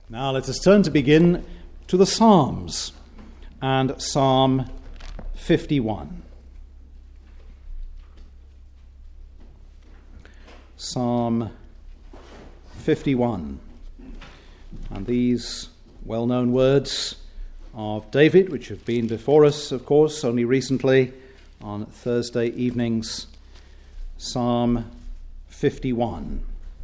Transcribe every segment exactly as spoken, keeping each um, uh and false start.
Now let us turn to begin to the Psalms and Psalm fifty-one. Psalm fifty-one. And these well-known words of David, which have been before us, of course, only recently on Thursday evenings. Psalm fifty-one.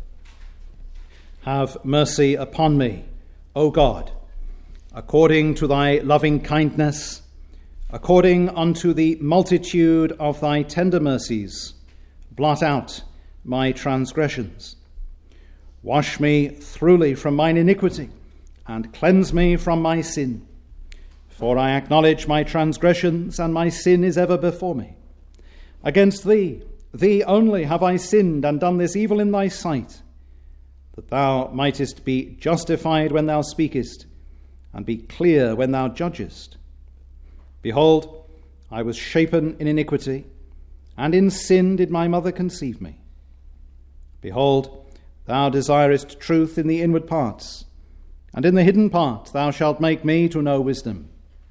Have mercy upon me, O God, according to thy loving kindness, according unto the multitude of thy tender mercies, blot out my transgressions. Wash me thoroughly from mine iniquity, and cleanse me from my sin. For I acknowledge my transgressions, and my sin is ever before me. Against thee, thee only have I sinned, and done this evil in thy sight, that thou mightest be justified when thou speakest, and be clear when thou judgest. Behold, I was shapen in iniquity, and in sin did my mother conceive me. Behold, thou desirest truth in the inward parts, and in the hidden part thou shalt make me to know wisdom.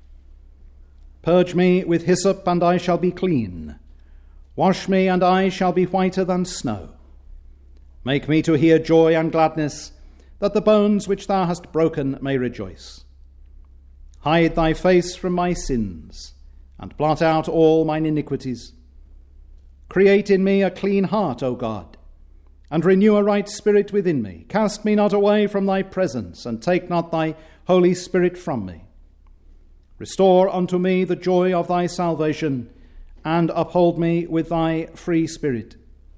Purge me with hyssop, and I shall be clean. Wash me, and I shall be whiter than snow. Make me to hear joy and gladness, that the bones which thou hast broken may rejoice. Hide thy face from my sins, and blot out all mine iniquities. Create in me a clean heart, O God, and renew a right spirit within me. Cast me not away from thy presence, and take not thy Holy Spirit from me. Restore unto me the joy of thy salvation, and uphold me with thy free spirit.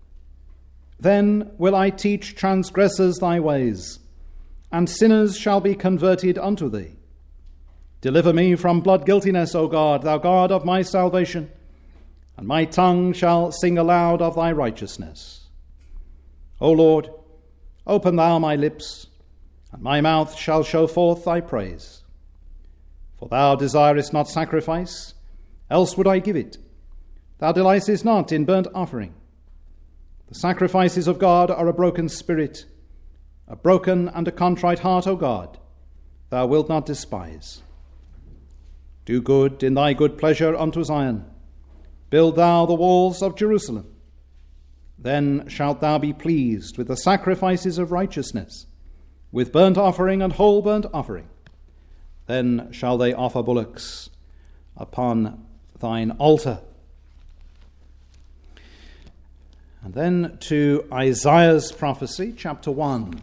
Then will I teach transgressors thy ways, and sinners shall be converted unto thee. Deliver me from blood guiltiness, O God, thou God of my salvation, and my tongue shall sing aloud of thy righteousness. O Lord, open thou my lips, and my mouth shall show forth thy praise. For thou desirest not sacrifice, else would I give it. Thou delightest not in burnt offering. The sacrifices of God are a broken spirit, a broken and a contrite heart, O God, thou wilt not despise. Do good in thy good pleasure unto Zion. Build thou the walls of Jerusalem. Then shalt thou be pleased with the sacrifices of righteousness, with burnt offering and whole burnt offering. Then shall they offer bullocks upon thine altar. And then to Isaiah's prophecy, chapter one.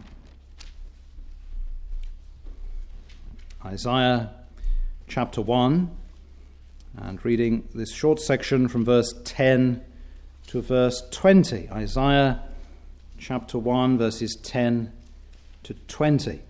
Isaiah chapter one, and reading this short section from verse ten to verse twenty. Isaiah chapter one, verses ten to twenty.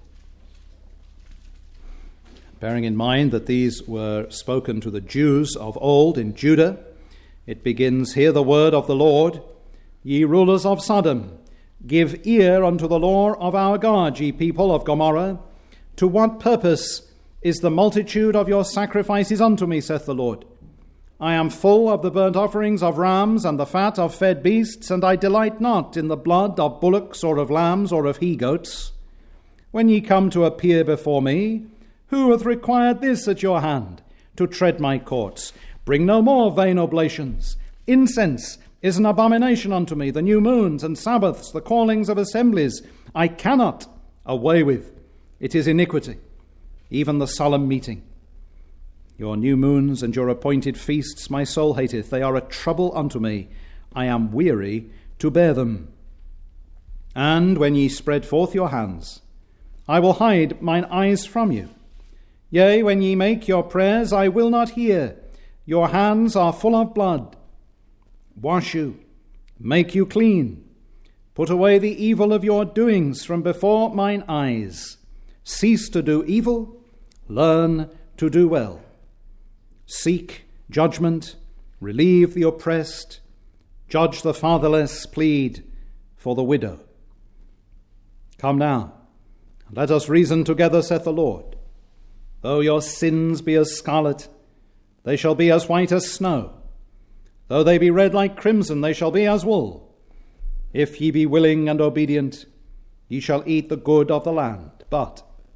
Bearing in mind that these were spoken to the Jews of old in Judah, it begins, "Hear the word of the Lord, ye rulers of Sodom. Give ear unto the law of our God, ye people of Gomorrah. To what purpose is the multitude of your sacrifices unto me, saith the Lord? I am full of the burnt offerings of rams and the fat of fed beasts, and I delight not in the blood of bullocks or of lambs or of he-goats. When ye come to appear before me, who hath required this at your hand, to tread my courts? Bring no more vain oblations. Incense is an abomination unto me, the new moons and Sabbaths, the callings of assemblies, I cannot away with. It is iniquity, even the solemn meeting. Your new moons and your appointed feasts my soul hateth. They are a trouble unto me. I am weary to bear them. And when ye spread forth your hands, I will hide mine eyes from you. Yea, when ye make your prayers, I will not hear. Your hands are full of blood. Wash you, make you clean. Put away the evil of your doings from before mine eyes. Cease to do evil, learn to do well. Seek judgment, relieve the oppressed, judge the fatherless, plead for the widow. Come now, let us reason together, saith the Lord. Though your sins be as scarlet, they shall be as white as snow. Though they be red like crimson, they shall be as wool. If ye be willing and obedient, ye shall eat the good of the land. But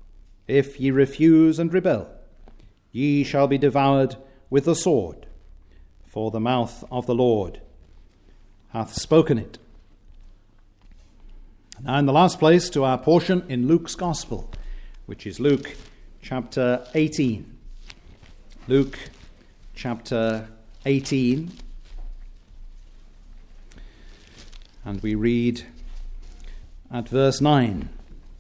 If ye refuse and rebel, ye shall be devoured with the sword, for the mouth of the Lord hath spoken it. Now in the last place to our portion in Luke's Gospel, which is Luke chapter eighteen. Luke chapter eighteen. And we read at verse nine.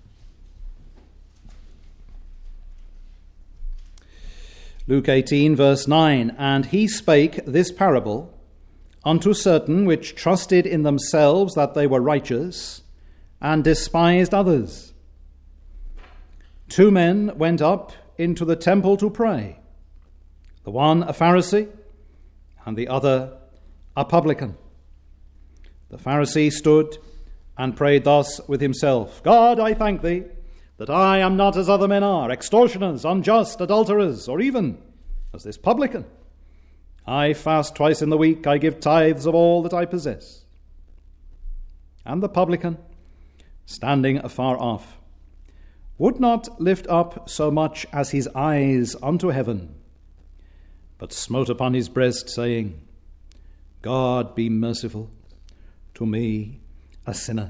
Luke eighteen, verse nine. And he spake this parable unto certain which trusted in themselves that they were righteous, and despised others. Two men went up into the temple to pray, the one a Pharisee, and the other a publican. The Pharisee stood and prayed thus with himself, God, I thank thee, that I am not as other men are, extortioners, unjust, adulterers, or even as this publican. I fast twice in the week, I give tithes of all that I possess. And the publican, standing afar off, would not lift up so much as his eyes unto heaven, but smote upon his breast, saying, God be merciful to me, a sinner.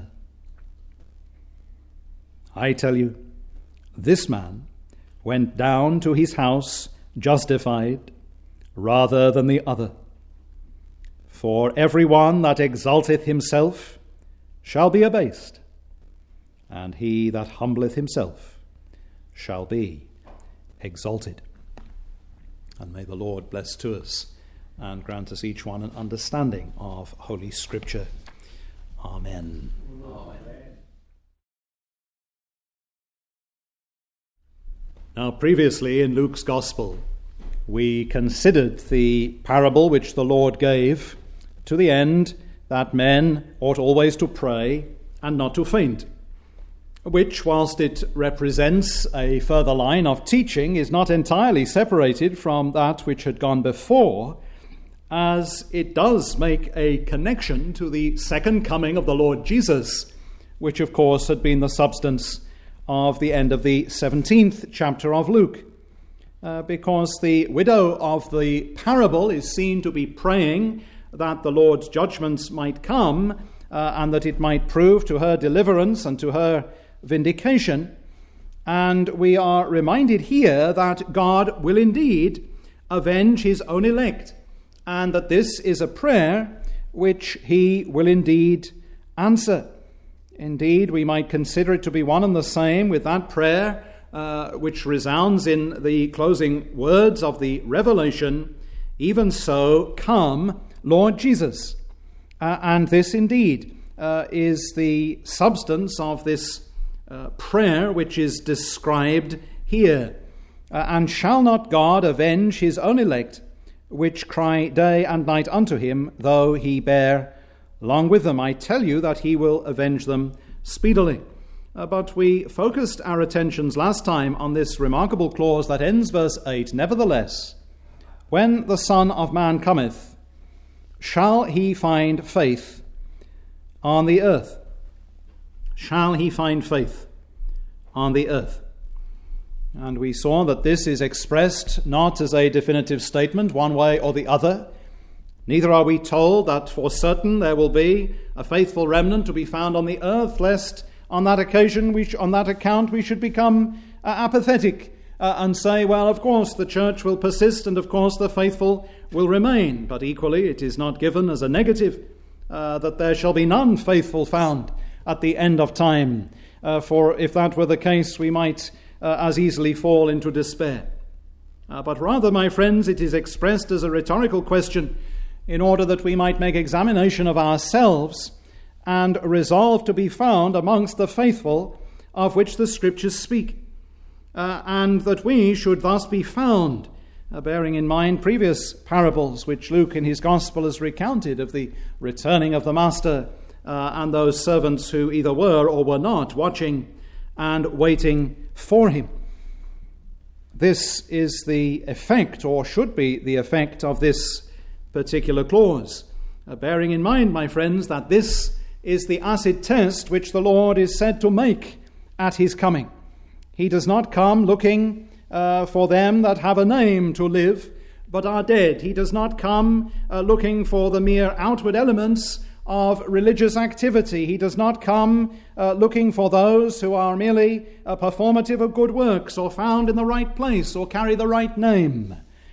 I tell you, this man went down to his house justified rather than the other. For every one that exalteth himself shall be abased, and he that humbleth himself shall be exalted. And may the Lord bless to us and grant us each one an understanding of Holy Scripture. Amen. Amen. Now, previously in Luke's Gospel, we considered the parable which the Lord gave to the end that men ought always to pray and not to faint, which, whilst it represents a further line of teaching, is not entirely separated from that which had gone before, as it does make a connection to the second coming of the Lord Jesus, which of course had been the substance of the end of the seventeenth chapter of Luke, uh, because the widow of the parable is seen to be praying that the Lord's judgments might come, uh, and that it might prove to her deliverance and to her vindication. And we are reminded here that God will indeed avenge his own elect, and that this is a prayer which he will indeed answer. Indeed, we might consider it to be one and the same with that prayer uh, which resounds in the closing words of the Revelation, even so, come, Lord Jesus. Uh, and this indeed uh, is the substance of this uh, prayer which is described here. Uh, and shall not God avenge his own elect, which cry day and night unto him, though he bear long with them? I tell you that he will avenge them speedily. Uh, but we focused our attentions last time on this remarkable clause that ends verse eight. Nevertheless, when the Son of Man cometh, shall he find faith on the earth? Shall he find faith on the earth? And we saw that this is expressed not as a definitive statement one way or the other. Neither are we told that for certain there will be a faithful remnant to be found on the earth, lest on that occasion, we sh- on that account, we should become uh, apathetic uh, and say, well, of course the church will persist and of course the faithful will remain. But equally, it is not given as a negative uh, that there shall be none faithful found at the end of time. Uh, for if that were the case, we might uh, as easily fall into despair. Uh, but rather, my friends, it is expressed as a rhetorical question, in order that we might make examination of ourselves and resolve to be found amongst the faithful of which the Scriptures speak, uh, and that we should thus be found, uh, bearing in mind previous parables which Luke in his Gospel has recounted of the returning of the Master uh, and those servants who either were or were not watching and waiting for him. This is the effect, or should be the effect, of this particular clause, uh, bearing in mind, my friends, that this is the acid test which the Lord is said to make at his coming. He does not come looking uh, for them that have a name to live, but are dead. He does not come uh, looking for the mere outward elements of religious activity. He does not come uh, looking for those who are merely uh, performative of good works, or found in the right place, or carry the right name.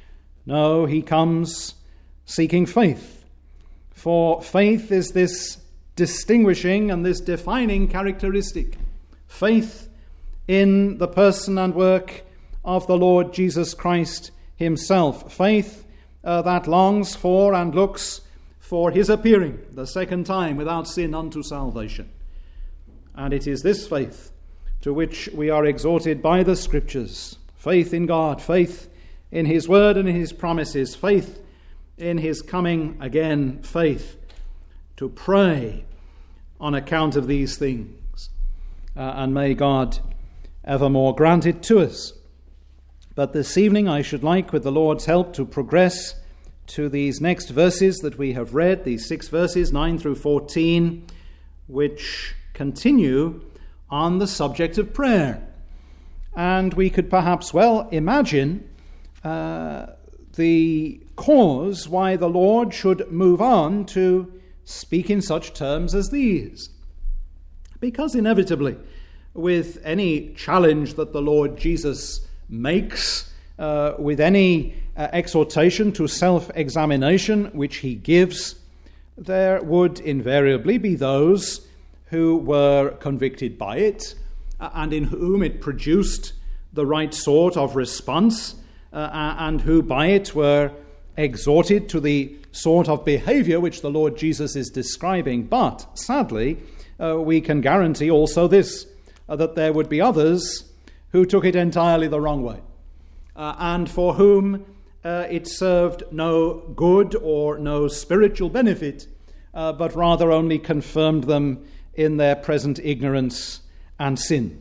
No, he comes seeking faith. For faith is this distinguishing and this defining characteristic. Faith in the person and work of the Lord Jesus Christ himself. Faith uh, that longs for and looks for his appearing the second time without sin unto salvation. And it is this faith to which we are exhorted by the Scriptures. Faith in God, faith in his word and in his promises, faith in his coming again, faith to pray on account of these things. Uh, and may God evermore grant it to us. But this evening I should like, with the Lord's help, to progress to these next verses that we have read, these six verses, nine through fourteen, which continue on the subject of prayer. And we could perhaps well imagine uh, the cause why the Lord should move on to speak in such terms as these. Because inevitably, with any challenge that the Lord Jesus makes, uh, with any uh, exhortation to self-examination which he gives, there would invariably be those who were convicted by it, uh, and in whom it produced the right sort of response, uh, and who by it were exhorted to the sort of behavior which the Lord Jesus is describing. But sadly, uh, we can guarantee also this, uh, that there would be others who took it entirely the wrong way, uh, and for whom uh, it served no good or no spiritual benefit, uh, but rather only confirmed them in their present ignorance and sin.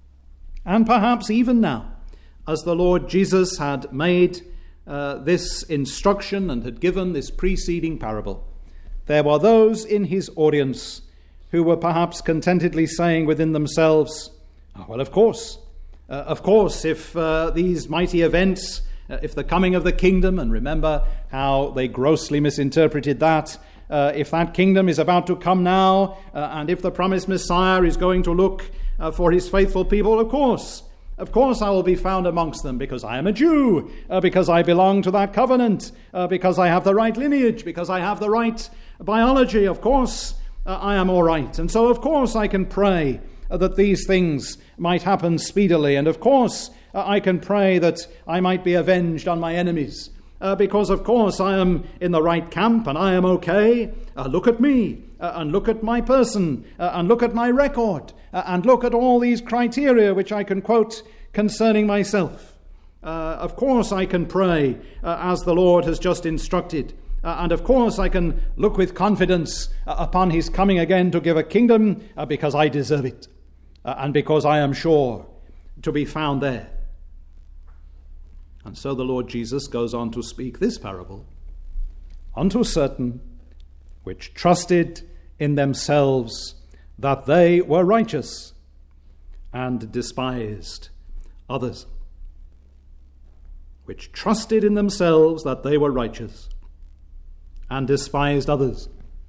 And perhaps even now, as the Lord Jesus had made uh, this instruction and had given this preceding parable, there were those in his audience who were perhaps contentedly saying within themselves, oh, well, of course, uh, of course, if uh, these mighty events, uh, if the coming of the kingdom, and remember how they grossly misinterpreted that, uh, if that kingdom is about to come now, uh, and if the promised Messiah is going to look uh, for his faithful people, of course, Of course I will be found amongst them, because I am a Jew, uh, because I belong to that covenant, uh, because I have the right lineage, because I have the right biology. Of course uh, I am all right. And so of course I can pray uh, that these things might happen speedily. And of course uh, I can pray that I might be avenged on my enemies. Uh, because of course I am in the right camp and I am okay. Uh, look at me uh, and look at my person uh, and look at my record uh, and look at all these criteria which I can quote concerning myself. Uh, of course I can pray uh, as the Lord has just instructed. Uh, and of course I can look with confidence uh, upon his coming again to give a kingdom uh, because I deserve it uh, and because I am sure to be found there. And so the Lord Jesus goes on to speak this parable. Unto certain which trusted in themselves that they were righteous, and despised others. Which trusted in themselves that they were righteous, and despised others.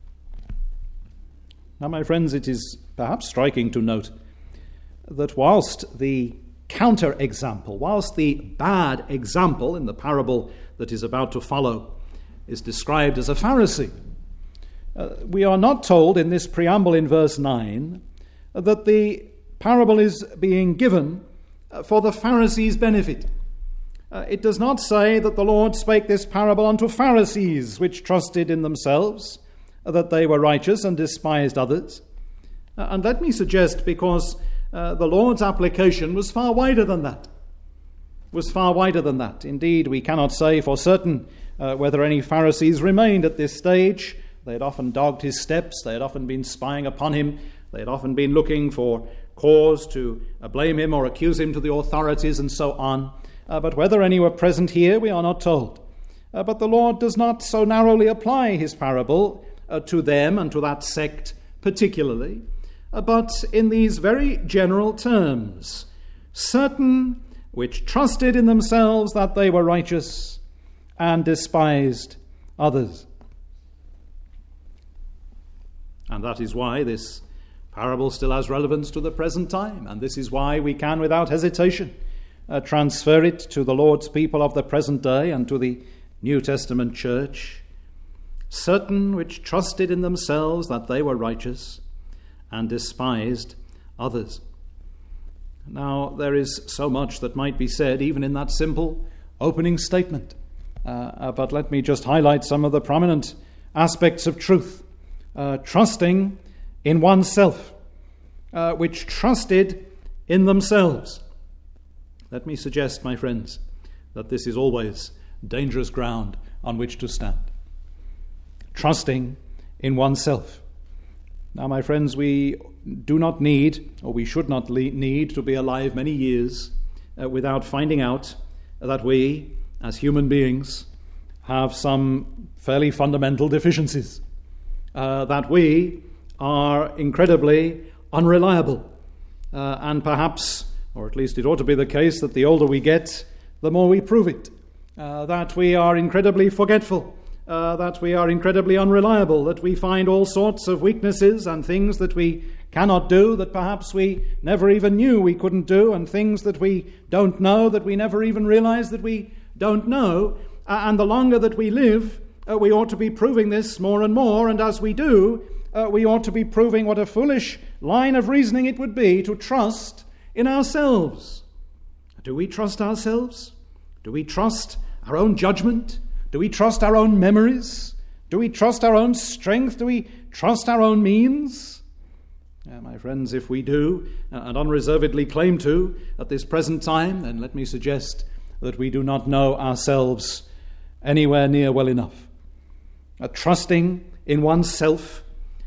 Now, my friends, it is perhaps striking to note that whilst the counter-example, whilst the bad example in the parable that is about to follow is described as a Pharisee, uh, we are not told in this preamble in verse nine uh, that the parable is being given uh, for the Pharisees' benefit. Uh, it does not say that the Lord spake this parable unto Pharisees which trusted in themselves uh, that they were righteous and despised others. Uh, and let me suggest, because Uh, the Lord's application was far wider than that. Was far wider than that. Indeed, we cannot say for certain uh, whether any Pharisees remained at this stage. They had often dogged his steps. They had often been spying upon him. They had often been looking for cause to uh, blame him or accuse him to the authorities and so on. Uh, but whether any were present here, we are not told. Uh, but the Lord does not so narrowly apply his parable uh, to them and to that sect particularly, but in these very general terms, certain which trusted in themselves that they were righteous and despised others. And that is why this parable still has relevance to the present time, and this is why we can, without hesitation, uh, transfer it to the Lord's people of the present day and to the New Testament church. Certain which trusted in themselves that they were righteous and despised others. Now, there is so much that might be said even in that simple opening statement, uh, uh, but let me just highlight some of the prominent aspects of truth. Uh, trusting in oneself, uh, which trusted in themselves. Let me suggest, my friends, that this is always dangerous ground on which to stand. Trusting in oneself. Now, my friends, we do not need, or we should not le- need to be alive many years uh, without finding out that we, as human beings, have some fairly fundamental deficiencies. Uh, that we are incredibly unreliable. Uh, and perhaps, or at least it ought to be the case, that the older we get, the more we prove it. Uh, that we are incredibly forgetful. Uh, that we are incredibly unreliable. That we find all sorts of weaknesses and things that we cannot do, that perhaps we never even knew we couldn't do, and things that we don't know, that we never even realize that we don't know. Uh, and the longer that we live, Uh, we ought to be proving this more and more, and as we do, uh, we ought to be proving what a foolish line of reasoning it would be to trust in ourselves. Do we trust ourselves? Do we trust our own judgment? Do we trust our own memories? Do we trust our own strength? Do we trust our own means? Uh, my friends, if we do, uh, and unreservedly claim to at this present time, then let me suggest that we do not know ourselves anywhere near well enough. Uh, trusting in oneself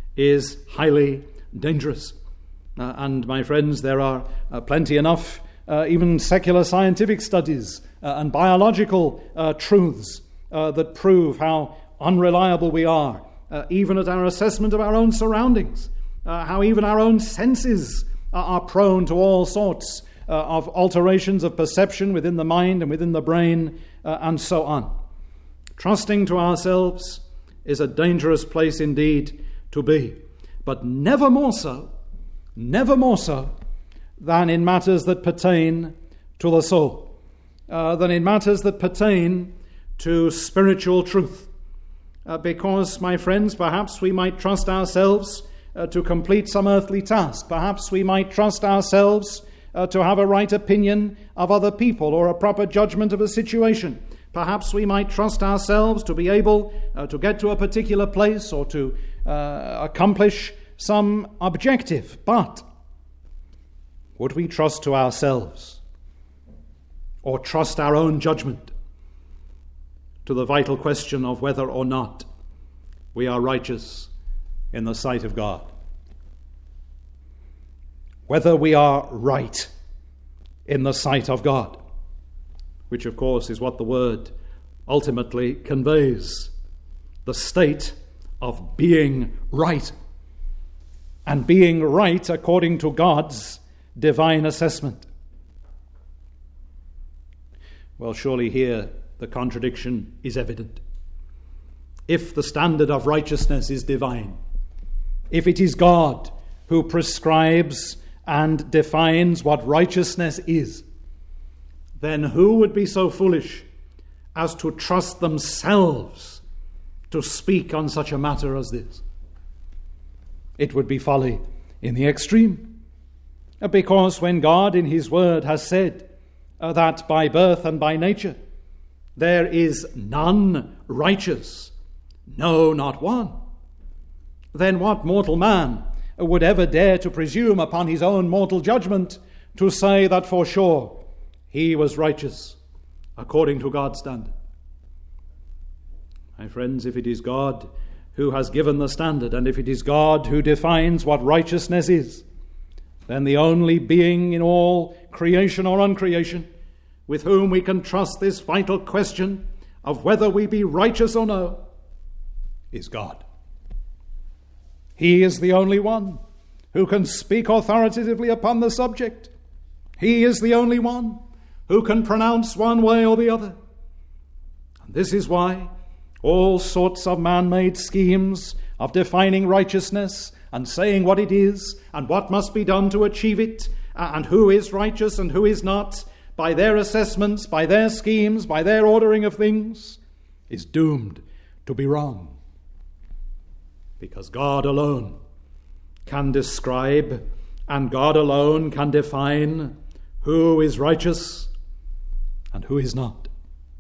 is highly dangerous. Uh, and my friends, there are uh, plenty enough, uh, even secular scientific studies uh, and biological uh, truths uh, that prove how unreliable we are, uh, even at our assessment of our own surroundings, uh, how even our own senses uh, are prone to all sorts uh, of alterations of perception within the mind and within the brain, uh, and so on. Trusting to ourselves is a dangerous place indeed to be, but never more so, never more so than in matters that pertain to the soul, uh, than in matters that pertain to spiritual truth. Uh, because, my friends, perhaps we might trust ourselves uh, to complete some earthly task. Perhaps we might trust ourselves uh, to have a right opinion of other people or a proper judgment of a situation. Perhaps we might trust ourselves to be able uh, to get to a particular place or to uh, accomplish some objective. But would we trust to ourselves or trust our own judgment to the vital question of whether or not we are righteous in the sight of God? Whether we are right in the sight of God, which of course is what the word ultimately conveys, the state of being right, and being right according to God's divine assessment. Well, surely here the contradiction is evident. If the standard of righteousness is divine, if it is God who prescribes and defines what righteousness is, then who would be so foolish as to trust themselves to speak on such a matter as this? It would be folly in the extreme. Because when God in his word has said uh, that by birth and by nature there is none righteous, no, not one, then what mortal man would ever dare to presume upon his own mortal judgment to say that for sure he was righteous according to God's standard? My friends, if it is God who has given the standard, and if it is God who defines what righteousness is, then the only being in all creation or uncreation with whom we can trust this vital question of whether we be righteous or no is God. He is the only one who can speak authoritatively upon the subject. He is the only one who can pronounce one way or the other. And this is why all sorts of man-made schemes of defining righteousness and saying what it is and what must be done to achieve it and who is righteous and who is not, by their assessments, by their schemes, by their ordering of things, is doomed to be wrong. Because God alone can describe and God alone can define who is righteous and who is not.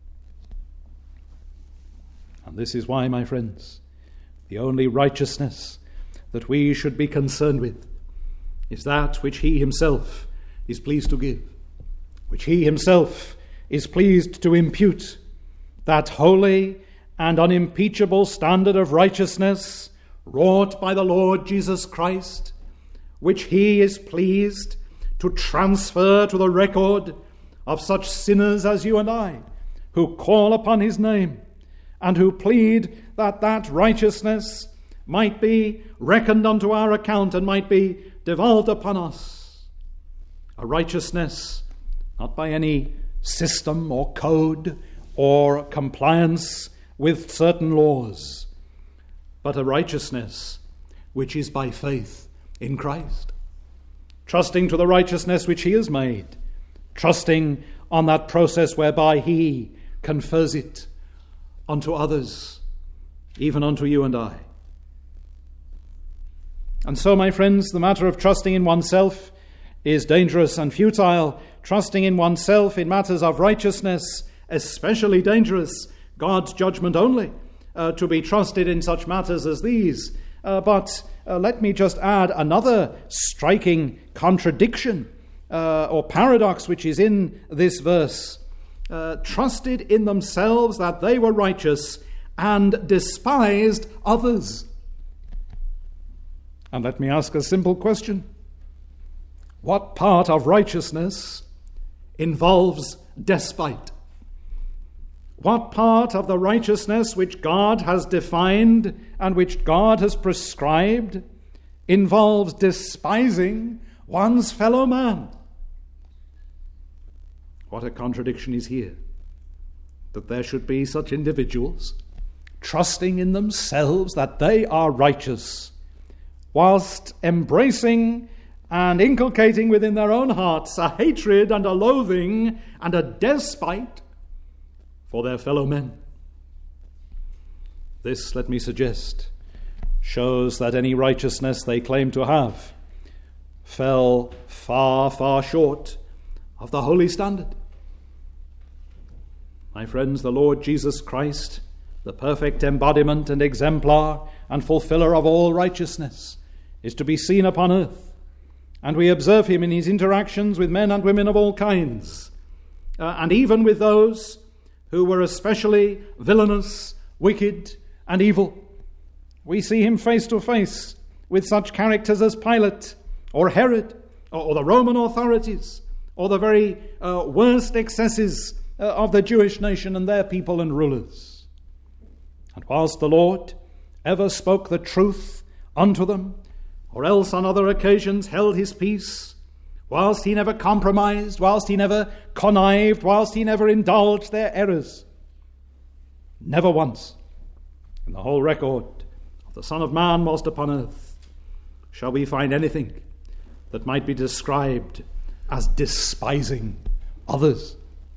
And this is why, my friends, the only righteousness that we should be concerned with is that which he himself is pleased to give, which he himself is pleased to impute, that holy and unimpeachable standard of righteousness wrought by the Lord Jesus Christ, which he is pleased to transfer to the record of such sinners as you and I, who call upon his name and who plead that that righteousness might be reckoned unto our account and might be devolved upon us. A righteousness not by any system or code or compliance with certain laws, but a righteousness which is by faith in Christ, trusting to the righteousness which he has made, trusting on that process whereby he confers it unto others, even unto you and I. And so, my friends, the matter of trusting in oneself is dangerous and futile. Trusting in oneself in matters of righteousness, especially dangerous. God's judgment only uh, to be trusted in such matters as these. Uh, but uh, let me just add another striking contradiction uh, or paradox which is in this verse. Uh, trusted in themselves that they were righteous and despised others. And let me ask a simple question. What part of righteousness involves despite? What part of the righteousness which God has defined and which God has prescribed involves despising one's fellow man? What a contradiction is here, that there should be such individuals trusting in themselves that they are righteous, whilst embracing and inculcating within their own hearts a hatred and a loathing and a despite for their fellow men. This, let me suggest, shows that any righteousness they claim to have fell far, far short of the holy standard. My friends, the Lord Jesus Christ, the perfect embodiment and exemplar and fulfiller of all righteousness, is to be seen upon earth. And we observe him in his interactions with men and women of all kinds, uh, and even with those who were especially villainous, wicked, and evil. We see him face to face with such characters as Pilate, or Herod, or, or the Roman authorities, or the very uh, worst excesses uh, of the Jewish nation and their people and rulers. And whilst the Lord ever spoke the truth unto them, or else on other occasions held his peace, whilst he never compromised, whilst he never connived, whilst he never indulged their errors, never once in the whole record of the Son of Man whilst upon earth shall we find anything that might be described as despising others.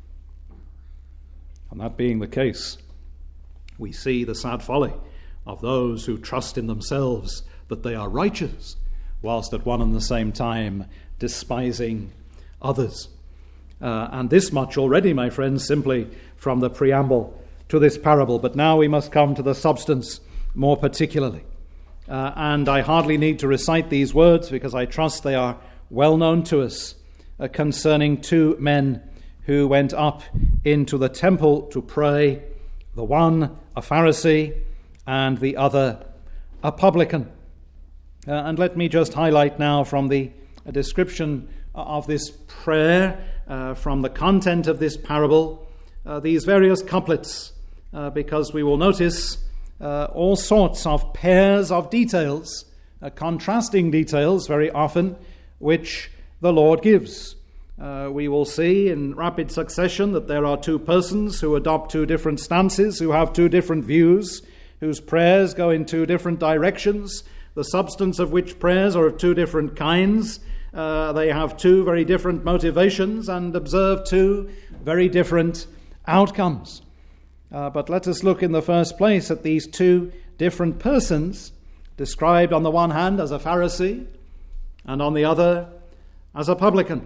And that being the case, we see the sad folly of those who trust in themselves that they are righteous, whilst at one and the same time despising others. Uh, and this much already, my friends, simply from the preamble to this parable. But now we must come to the substance more particularly. Uh, and I hardly need to recite these words because I trust they are well known to us uh, concerning two men who went up into the temple to pray, the one a Pharisee and the other a publican. Uh, and let me just highlight now from the uh, description of this prayer, uh, from the content of this parable, uh, these various couplets, uh, because we will notice uh, all sorts of pairs of details, uh, contrasting details very often, which the Lord gives. Uh, we will see in rapid succession that there are two persons who adopt two different stances, who have two different views, whose prayers go in two different directions, the substance of which prayers are of two different kinds. Uh, they have two very different motivations and observe two very different outcomes. Uh, but let us look in the first place at these two different persons, described on the one hand as a Pharisee and on the other as a publican.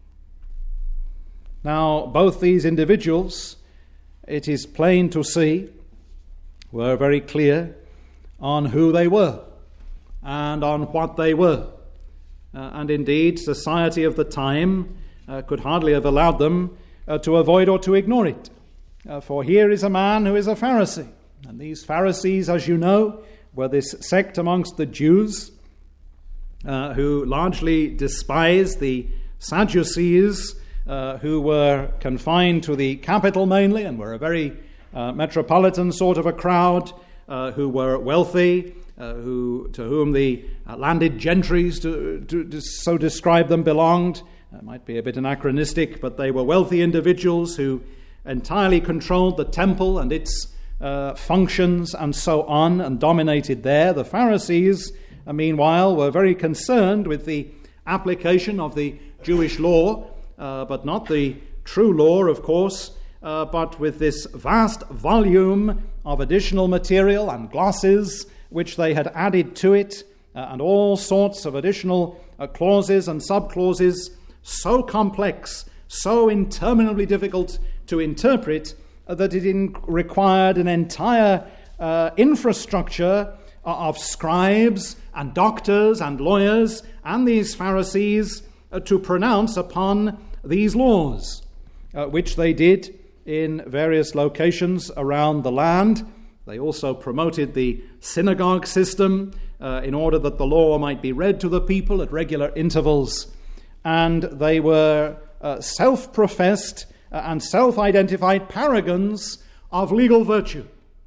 Now, both these individuals, it is plain to see, were very clear on who they were and on what they were. Uh, and indeed, society of the time uh, could hardly have allowed them uh, to avoid or to ignore it. Uh, for here is a man who is a Pharisee. And these Pharisees, as you know, were this sect amongst the Jews uh, who largely despised the Sadducees, Uh, who were confined to the capital mainly and were a very uh, metropolitan sort of a crowd, uh, who were wealthy, uh, who to whom the uh, landed gentries, to, to, to so describe them, belonged. That might be a bit anachronistic, but they were wealthy individuals who entirely controlled the temple and its uh, functions and so on, and dominated there. The Pharisees, uh, meanwhile, were very concerned with the application of the Jewish law, Uh, but not the true law, of course, uh, but with this vast volume of additional material and glosses which they had added to it, uh, and all sorts of additional uh, clauses and subclauses, so complex, so interminably difficult to interpret, uh, that it in- required an entire uh, infrastructure uh, of scribes and doctors and lawyers and these Pharisees uh, to pronounce upon these laws, uh, which they did in various locations around the land. They also promoted the synagogue system uh, in order that the law might be read to the people at regular intervals. And they were uh, self-professed uh, and self-identified paragons of legal virtue.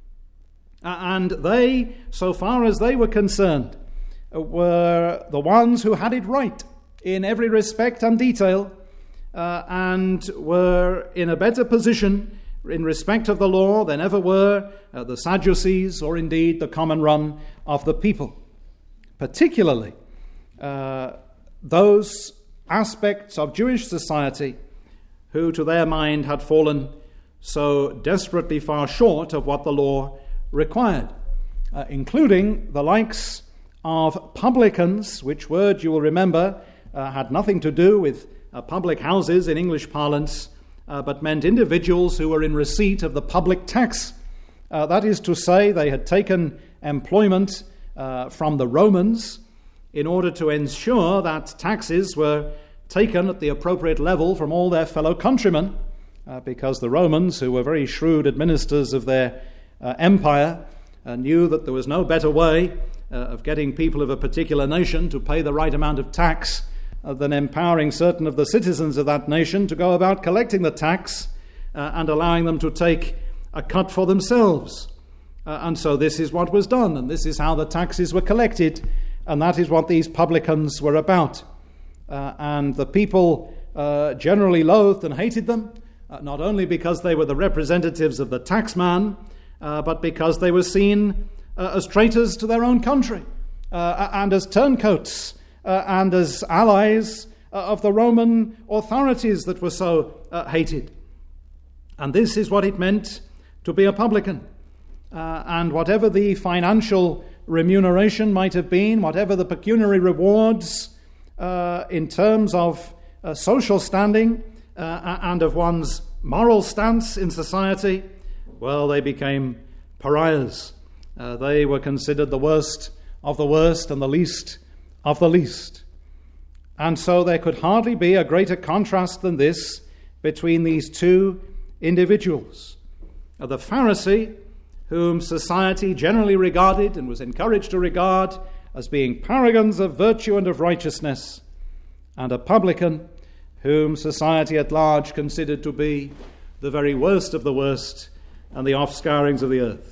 Uh, and they, so far as they were concerned, uh, were the ones who had it right in every respect and detail, Uh, and were in a better position in respect of the law than ever were uh, the Sadducees or indeed the common run of the people. Particularly uh, those aspects of Jewish society who to their mind had fallen so desperately far short of what the law required, uh, including the likes of publicans, which word you will remember uh, had nothing to do with Uh, public houses in English parlance, uh, but meant individuals who were in receipt of the public tax. Uh, that is to say, they had taken employment uh, from the Romans in order to ensure that taxes were taken at the appropriate level from all their fellow countrymen, uh, because the Romans, who were very shrewd administrators of their uh, empire, uh, knew that there was no better way uh, of getting people of a particular nation to pay the right amount of tax Uh, than empowering certain of the citizens of that nation to go about collecting the tax uh, and allowing them to take a cut for themselves. Uh, and so this is what was done, and this is how the taxes were collected, and that is what these publicans were about. Uh, and the people uh, generally loathed and hated them, uh, not only because they were the representatives of the taxman, uh, but because they were seen uh, as traitors to their own country uh, and as turncoats, Uh, and as allies uh, of the Roman authorities that were so uh, hated. And this is what it meant to be a publican. Uh, and whatever the financial remuneration might have been, whatever the pecuniary rewards uh, in terms of uh, social standing uh, and of one's moral stance in society, well, they became pariahs. Uh, they were considered the worst of the worst and the least of the least. And so there could hardly be a greater contrast than this between these two individuals. The Pharisee, whom society generally regarded and was encouraged to regard as being paragons of virtue and of righteousness, and a publican, whom society at large considered to be the very worst of the worst and the offscourings of the earth.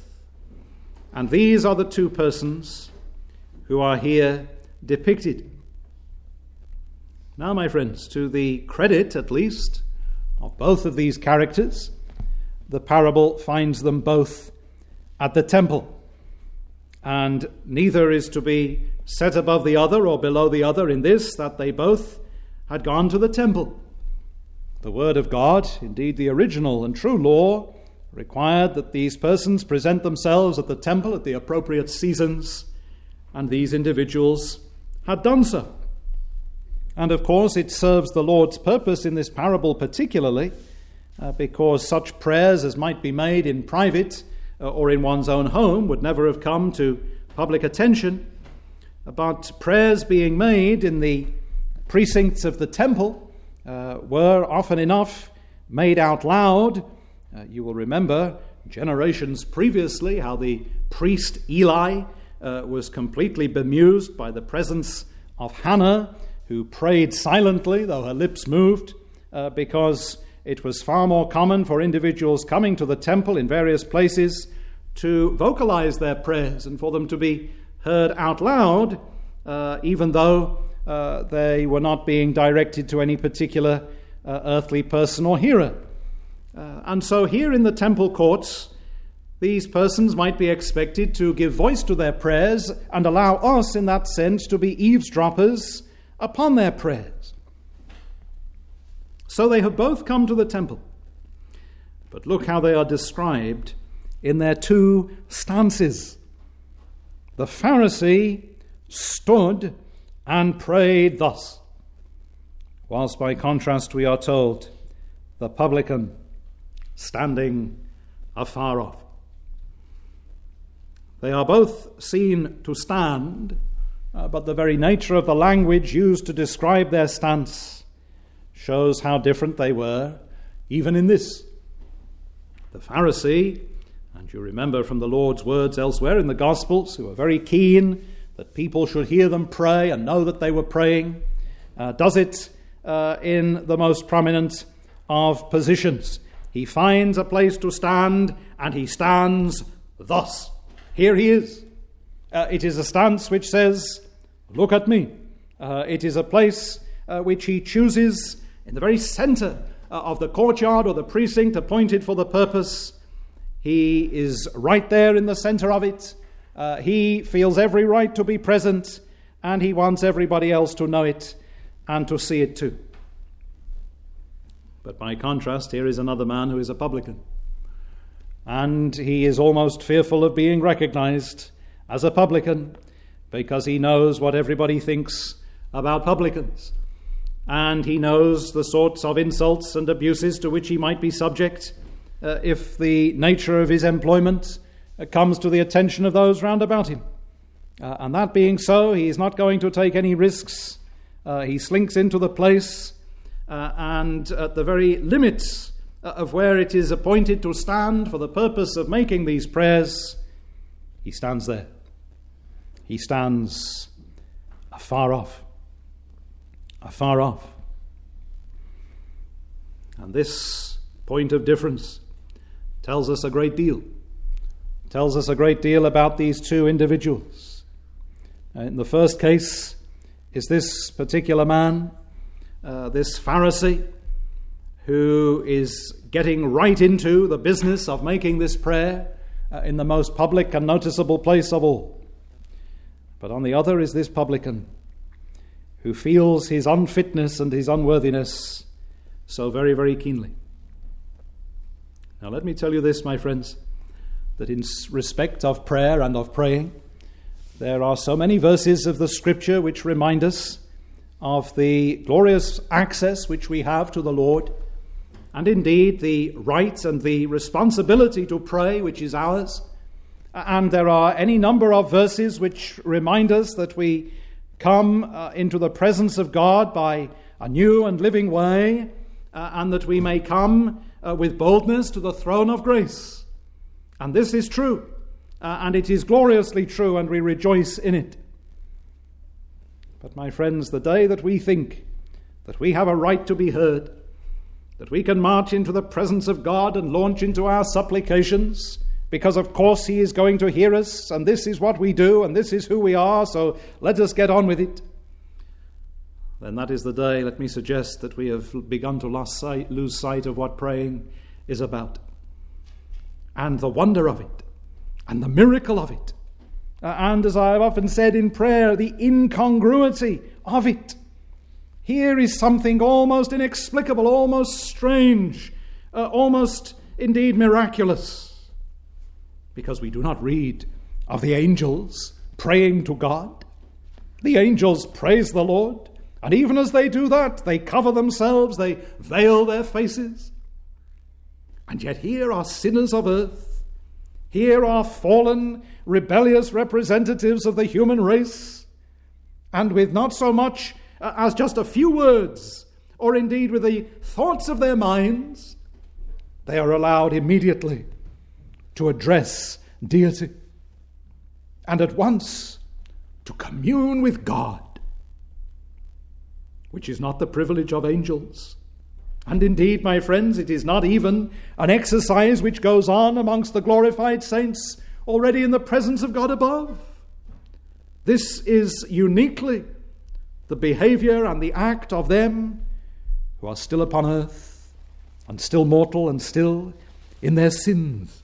And these are the two persons who are here depicted. Now, my friends, to the credit, at least, of both of these characters, the parable finds them both at the temple. And neither is to be set above the other or below the other in this, that they both had gone to the temple. The Word of God, indeed the original and true law, required that these persons present themselves at the temple at the appropriate seasons, and these individuals had done so. And of course it serves the Lord's purpose in this parable particularly, uh, because such prayers as might be made in private uh, or in one's own home would never have come to public attention. But prayers being made in the precincts of the temple uh, were often enough made out loud. Uh, you will remember generations previously how the priest Eli uh, was completely bemused by the presence of Hannah, who prayed silently, though her lips moved, uh, because it was far more common for individuals coming to the temple in various places to vocalize their prayers and for them to be heard out loud, uh, even though uh, they were not being directed to any particular uh, earthly person or hearer. Uh, and so here in the temple courts, these persons might be expected to give voice to their prayers and allow us, in that sense, to be eavesdroppers upon their prayers. So they have both come to the temple. But look how they are described in their two stances. The Pharisee stood and prayed thus, whilst by contrast we are told, the publican standing afar off. They are both seen to stand, uh, but the very nature of the language used to describe their stance shows how different they were, even in this. The Pharisee, and you remember from the Lord's words elsewhere in the Gospels, who were very keen that people should hear them pray and know that they were praying, uh, does it uh, in the most prominent of positions. He finds a place to stand, and he stands thus. Here he is. Uh, it is a stance which says, look at me. Uh, it is a place uh, which he chooses in the very center uh, of the courtyard or the precinct appointed for the purpose. He is right there in the center of it. Uh, he feels every right to be present, and he wants everybody else to know it and to see it too. But by contrast, here is another man who is a publican. And he is almost fearful of being recognized as a publican because he knows what everybody thinks about publicans. And he knows the sorts of insults and abuses to which he might be subject uh, if the nature of his employment uh, comes to the attention of those round about him. Uh, and that being so, he is not going to take any risks. Uh, he slinks into the place, uh, and at the very limits of where it is appointed to stand for the purpose of making these prayers, he stands there. He stands afar off. Afar off. And this point of difference tells us a great deal. Tells us a great deal about these two individuals. In the first case is this particular man, uh, this Pharisee, who is getting right into the business of making this prayer uh, in the most public and noticeable place of all. But on the other is this publican, who feels his unfitness and his unworthiness so very, very keenly. Now let me tell you this, my friends, that in respect of prayer and of praying, there are so many verses of the Scripture which remind us of the glorious access which we have to the Lord, and indeed the right and the responsibility to pray which is ours. And there are any number of verses which remind us that we come uh, into the presence of God by a new and living way, uh, and that we may come uh, with boldness to the throne of grace. And this is true, uh, and it is gloriously true, and we rejoice in it. But my friends, the day that we think that we have a right to be heard, that we can march into the presence of God and launch into our supplications, because of course he is going to hear us, and this is what we do, and this is who we are, so let us get on with it. then that is the day, let me suggest, that we have begun to lose sight, lose sight of what praying is about. And the wonder of it, and the miracle of it, uh, and as I have often said in prayer, the incongruity of it. Here is something almost inexplicable, almost strange, uh, almost indeed miraculous, because we do not read of the angels praying to God. The angels praise the Lord, and even as they do that, they cover themselves, they veil their faces. And yet here are sinners of earth, here are fallen, rebellious representatives of the human race, and with not so much as just a few words, or indeed with the thoughts of their minds, they are allowed immediately to address deity, and at once to commune with God, which is not the privilege of angels. And indeed, my friends, it is not even an exercise which goes on amongst the glorified saints already in the presence of God above. This is uniquely the behavior and the act of them who are still upon earth and still mortal and still in their sins.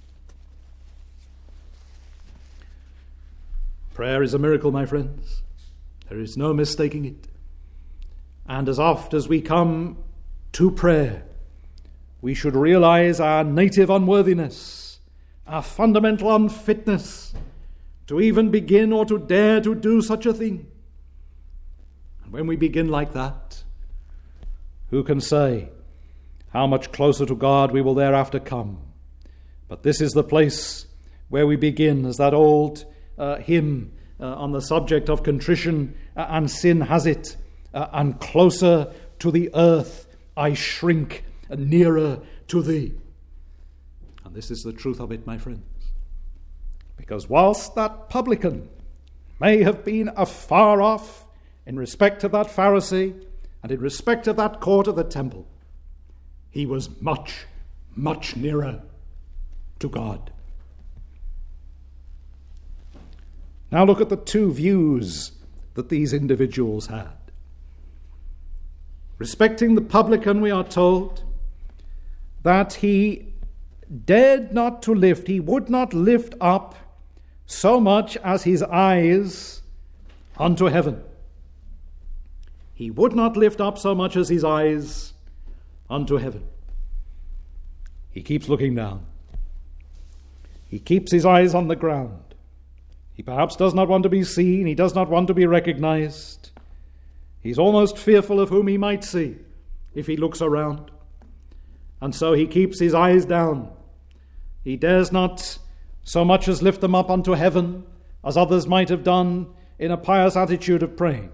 Prayer is a miracle, my friends. There is no mistaking it. And as oft as we come to prayer, we should realize our native unworthiness, our fundamental unfitness to even begin or to dare to do such a thing. And when we begin like that, who can say how much closer to God we will thereafter come? But this is the place where we begin, as that old uh, hymn uh, on the subject of contrition uh, and sin has it, uh, and closer to the earth I shrink, and nearer to thee. And this is the truth of it, my friends. Because whilst that publican may have been afar off in respect of that Pharisee and in respect of that court of the temple, he was much, much nearer to God. Now look at the two views that these individuals had. Respecting the publican, we are told that he dared not to lift, he would not lift up so much as his eyes unto heaven. He would not lift up so much as his eyes unto heaven. He keeps looking down. He keeps his eyes on the ground. He perhaps does not want to be seen. He does not want to be recognized. He's almost fearful of whom he might see if he looks around. And so he keeps his eyes down. He dares not so much as lift them up unto heaven, as others might have done in a pious attitude of praying.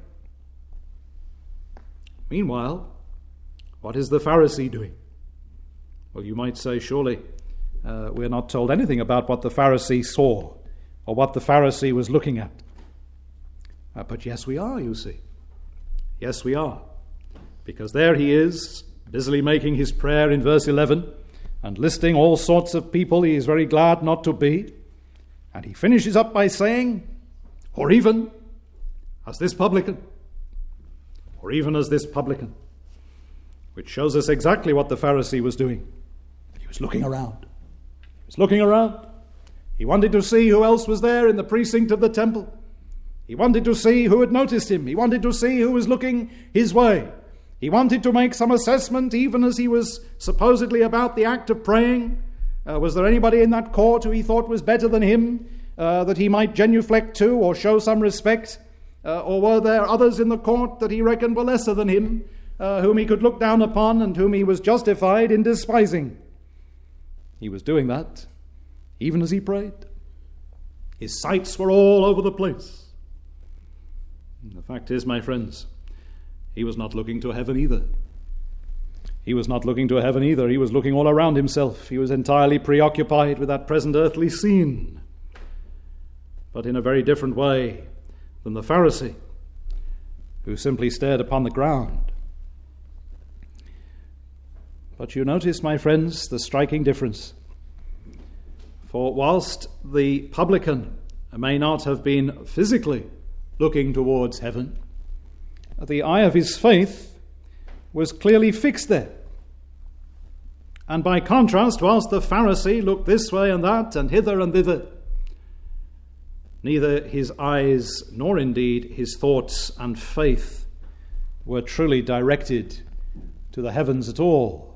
Meanwhile, what is the Pharisee doing? Well, you might say, surely uh, we're not told anything about what the Pharisee saw or what the Pharisee was looking at. Uh, but yes, we are, you see. Yes, we are. Because there he is, busily making his prayer in verse eleven, and listing all sorts of people he is very glad not to be. And he finishes up by saying, or even as this publican, or even as this publican, which shows us exactly what the Pharisee was doing. He was looking around. He was looking around. He wanted to see who else was there in the precinct of the temple. He wanted to see who had noticed him. He wanted to see who was looking his way. He wanted to make some assessment, even as he was supposedly about the act of praying. Uh, was there anybody in that court who he thought was better than him, uh, that he might genuflect to or show some respect? Uh, or were there others in the court that he reckoned were lesser than him, uh, whom he could look down upon and whom he was justified in despising? He was doing that even as he prayed. His sights were all over the place. And the fact is, my friends, he was not looking to heaven either. He was not looking to heaven either. He was looking all around himself. He was entirely preoccupied with that present earthly scene, but in a very different way than the Pharisee, who simply stared upon the ground. But you notice, my friends, the striking difference. For whilst the publican may not have been physically looking towards heaven, the eye of his faith was clearly fixed there. And by contrast, whilst the Pharisee looked this way and that and hither and thither, neither his eyes nor indeed his thoughts and faith were truly directed to the heavens at all.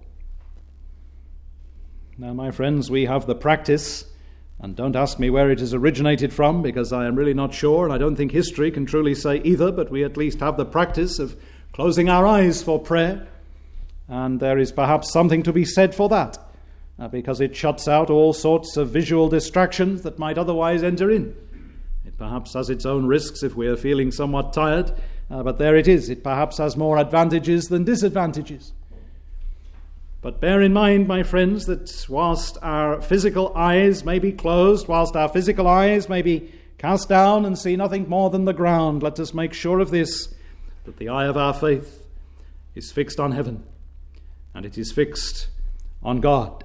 Now, my friends, we have the practice, and don't ask me where it has originated from, because I am really not sure, and I don't think history can truly say either, but we at least have the practice of closing our eyes for prayer, and there is perhaps something to be said for that, uh, because it shuts out all sorts of visual distractions that might otherwise enter in. It perhaps has its own risks if we are feeling somewhat tired, uh, but there it is. It perhaps has more advantages than disadvantages. But bear in mind, my friends, that whilst our physical eyes may be closed, whilst our physical eyes may be cast down and see nothing more than the ground, let us make sure of this, that the eye of our faith is fixed on heaven, and it is fixed on God.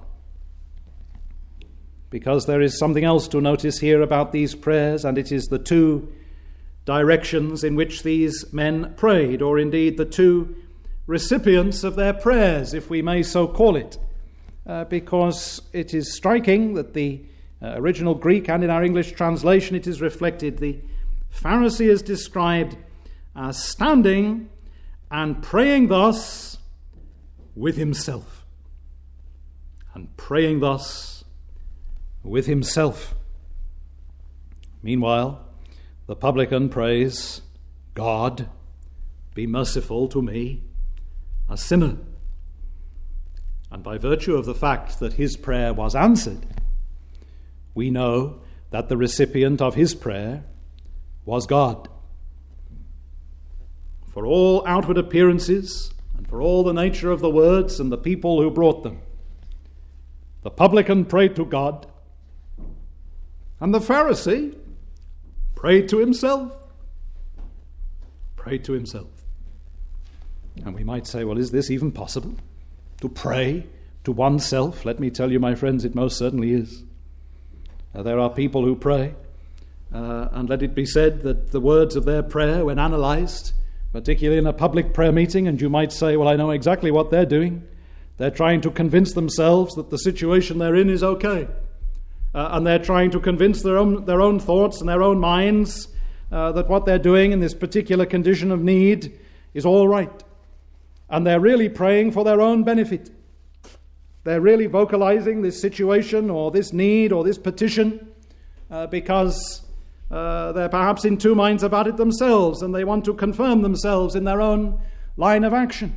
Because there is something else to notice here about these prayers, and it is the two directions in which these men prayed, or indeed the two recipients of their prayers, if we may so call it, uh, because it is striking that the uh, original Greek and in our English translation it is reflected. The Pharisee is described as standing and praying thus with himself. And praying thus with himself. Meanwhile, the publican prays, God, be merciful to me, a sinner. And by virtue of the fact that his prayer was answered, we know that the recipient of his prayer was God. For all outward appearances, and for all the nature of the words and the people who brought them, the publican prayed to God, and the Pharisee prayed to himself. Prayed to himself. And we might say, well, is this even possible? To pray to oneself? Let me tell you, my friends, it most certainly is. Uh, there are people who pray, uh, and let it be said that the words of their prayer, when analysed, particularly in a public prayer meeting, and you might say, well, I know exactly what they're doing. They're trying to convince themselves that the situation they're in is okay. Uh, and they're trying to convince their own, their own thoughts and their own minds uh, that what they're doing in this particular condition of need is all right. And they're really praying for their own benefit. They're really vocalizing this situation or this need or this petition uh, because uh, they're perhaps in two minds about it themselves, and they want to confirm themselves in their own line of action.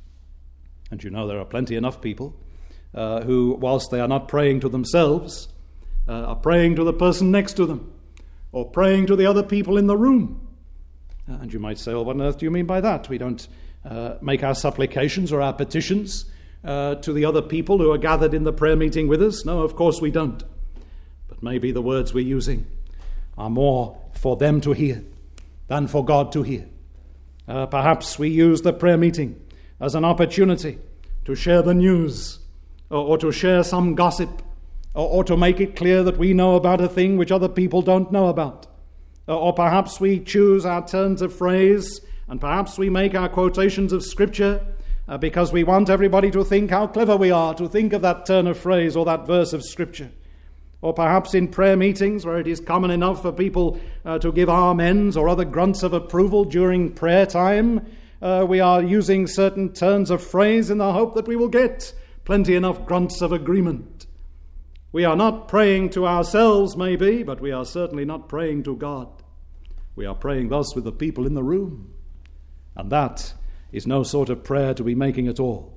And you know there are plenty enough people uh, who, whilst they are not praying to themselves, uh, are praying to the person next to them or praying to the other people in the room. Uh, and you might say, well, what on earth do you mean by that? We don't Uh, make our supplications or our petitions uh, to the other people who are gathered in the prayer meeting with us? No, of course we don't. But maybe the words we're using are more for them to hear than for God to hear. Uh, perhaps we use the prayer meeting as an opportunity to share the news or, or to share some gossip or, or to make it clear that we know about a thing which other people don't know about. Or, or perhaps we choose our turns of phrase, and perhaps we make our quotations of Scripture uh, because we want everybody to think how clever we are to think of that turn of phrase or that verse of Scripture. Or perhaps in prayer meetings where it is common enough for people uh, to give amens or other grunts of approval during prayer time, uh, we are using certain turns of phrase in the hope that we will get plenty enough grunts of agreement. We are not praying to ourselves, maybe, but we are certainly not praying to God. We are praying thus with the people in the room. And that is no sort of prayer to be making at all.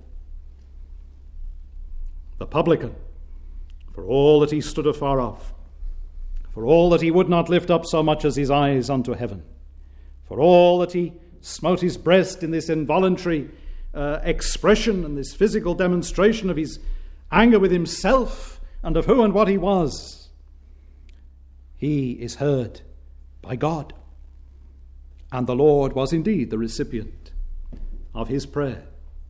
The publican, for all that he stood afar off, for all that he would not lift up so much as his eyes unto heaven, for all that he smote his breast in this involuntary uh, expression and this physical demonstration of his anger with himself and of who and what he was, he is heard by God. And the Lord was indeed the recipient of his prayer.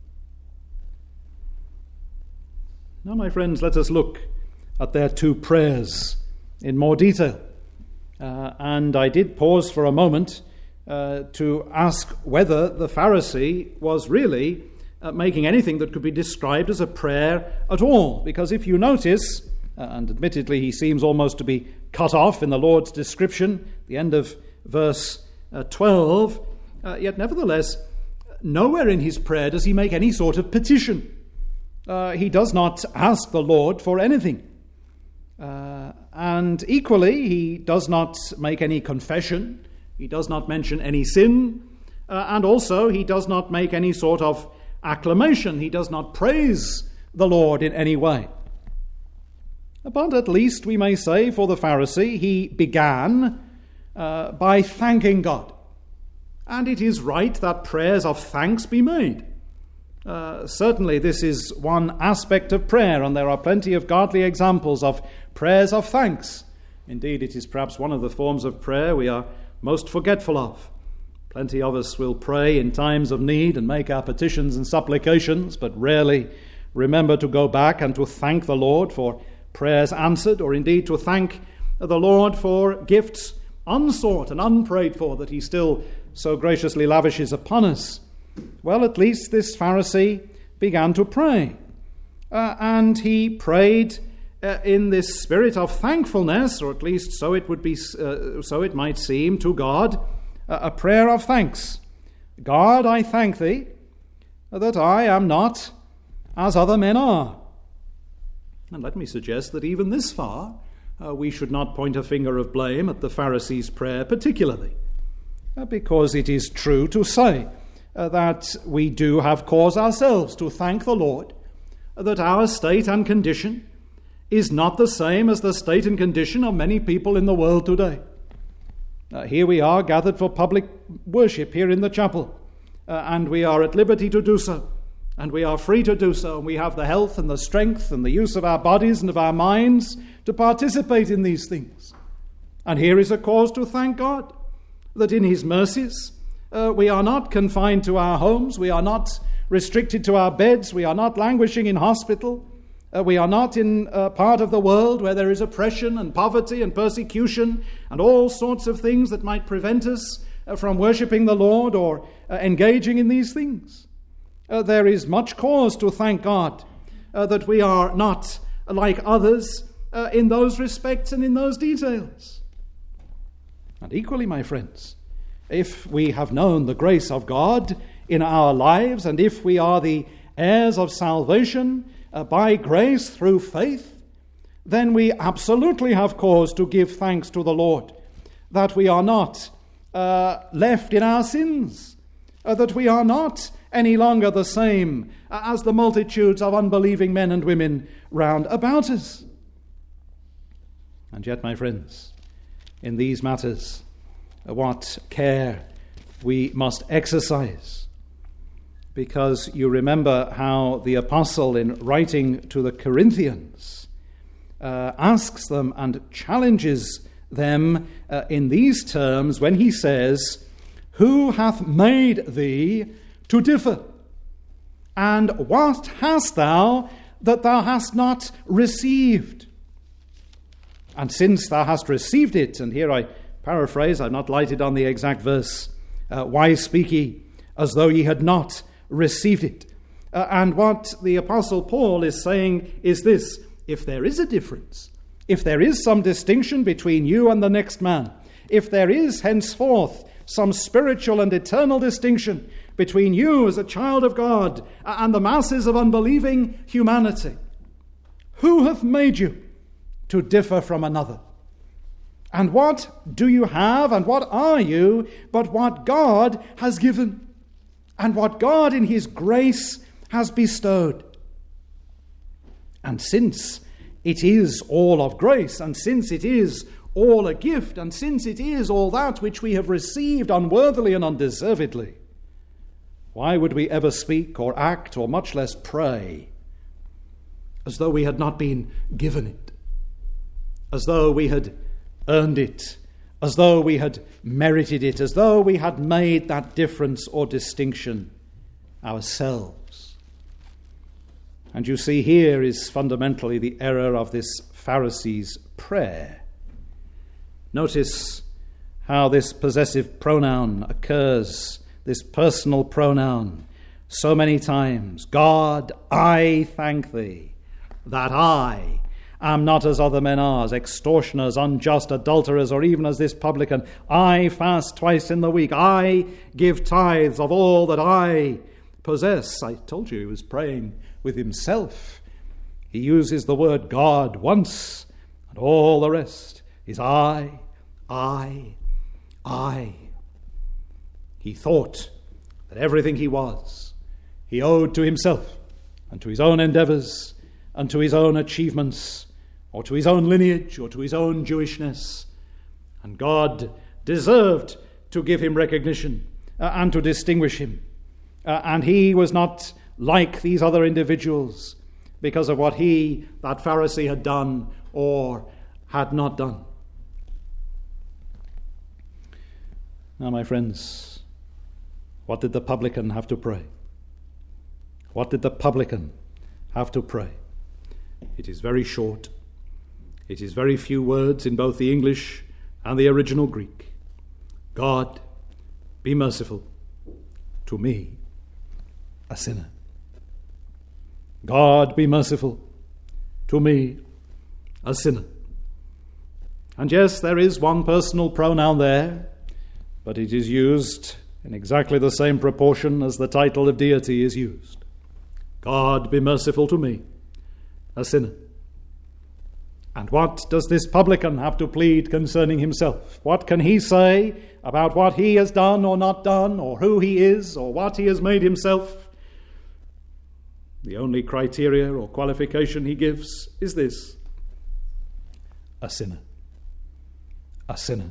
Now, my friends, let us look at their two prayers in more detail. Uh, and I did pause for a moment uh, to ask whether the Pharisee was really uh, making anything that could be described as a prayer at all. Because if you notice, uh, and admittedly he seems almost to be cut off in the Lord's description, the end of verse uh, twelve, uh, yet nevertheless, nowhere in his prayer does he make any sort of petition. Uh, he does not ask the Lord for anything. Uh, and equally, he does not make any confession. He does not mention any sin. Uh, and also, he does not make any sort of acclamation. He does not praise the Lord in any way. But at least we may say for the Pharisee, he began uh, by thanking God. And it is right that prayers of thanks be made. Uh, certainly this is one aspect of prayer, and there are plenty of godly examples of prayers of thanks. Indeed, it is perhaps one of the forms of prayer we are most forgetful of. Plenty of us will pray in times of need and make our petitions and supplications, but rarely remember to go back and to thank the Lord for prayers answered, or indeed to thank the Lord for gifts unsought and unprayed for that he still so graciously lavishes upon us. Well, at least this Pharisee began to pray. Uh, and he prayed uh, in this spirit of thankfulness, or at least so it would be, uh, so it might seem to God, uh, a prayer of thanks. God, I thank thee that I am not as other men are. And let me suggest that even this far, uh, we should not point a finger of blame at the Pharisee's prayer particularly, uh, because it is true to say Uh, that we do have cause ourselves to thank the Lord, uh, that our state and condition is not the same as the state and condition of many people in the world today. Uh, here we are gathered for public worship here in the chapel, uh, and we are at liberty to do so, and we are free to do so, and we have the health and the strength and the use of our bodies and of our minds to participate in these things. And here is a cause to thank God, that in his mercies, Uh, we are not confined to our homes. We are not restricted to our beds. We are not languishing in hospital. Uh, we are not in a part of the world where there is oppression and poverty and persecution and all sorts of things that might prevent us uh, from worshipping the Lord or uh, engaging in these things. Uh, there is much cause to thank God uh, that we are not like others uh, in those respects and in those details. And equally, my friends, if we have known the grace of God in our lives, and if we are the heirs of salvation uh, by grace through faith, then we absolutely have cause to give thanks to the Lord that we are not uh, left in our sins, uh, that we are not any longer the same as the multitudes of unbelieving men and women round about us. And yet, my friends, in these matters, what care we must exercise, because you remember how the apostle, in writing to the Corinthians, uh, asks them and challenges them uh, in these terms when he says, "Who hath made thee to differ? And what hast thou that thou hast not received? And since thou hast received it," and here I paraphrase, I've not lighted on the exact verse, uh, "why speak ye as though ye had not received it?" Uh, and what the Apostle Paul is saying is this: if there is a difference, if there is some distinction between you and the next man, if there is henceforth some spiritual and eternal distinction between you as a child of God and the masses of unbelieving humanity, who hath made you to differ from another? And what do you have, and what are you, but what God has given, and what God in his grace has bestowed? And since it is all of grace, and since it is all a gift, and since it is all that which we have received unworthily and undeservedly, why would we ever speak or act, or much less pray, as though we had not been given it, as though we had earned it, as though we had merited it, as though we had made that difference or distinction ourselves? And you see, here is fundamentally the error of this Pharisee's prayer. Notice how this possessive pronoun occurs, this personal pronoun, so many times. God, I thank thee that I am not as other men are, as extortioners, unjust, adulterers, or even as this publican. I fast twice in the week. I give tithes of all that I possess. I told you he was praying with himself. He uses the word God once, and all the rest is I, I, I. He thought that everything he was, he owed to himself, and to his own endeavors, and to his own achievements, or to his own lineage, or to his own Jewishness. And God deserved to give him recognition uh, and to distinguish him. Uh, and he was not like these other individuals because of what he, that Pharisee, had done or had not done. Now, my friends, what did the publican have to pray? What did the publican have to pray? It is very short. It is very few words in both the English and the original Greek. God, be merciful to me, a sinner. God, be merciful to me, a sinner. And yes, there is one personal pronoun there, but it is used in exactly the same proportion as the title of deity is used. God, be merciful to me, a sinner. And what does this publican have to plead concerning himself? What can he say about what he has done or not done, or who he is, or what he has made himself? The only criteria or qualification he gives is this: a sinner. A sinner.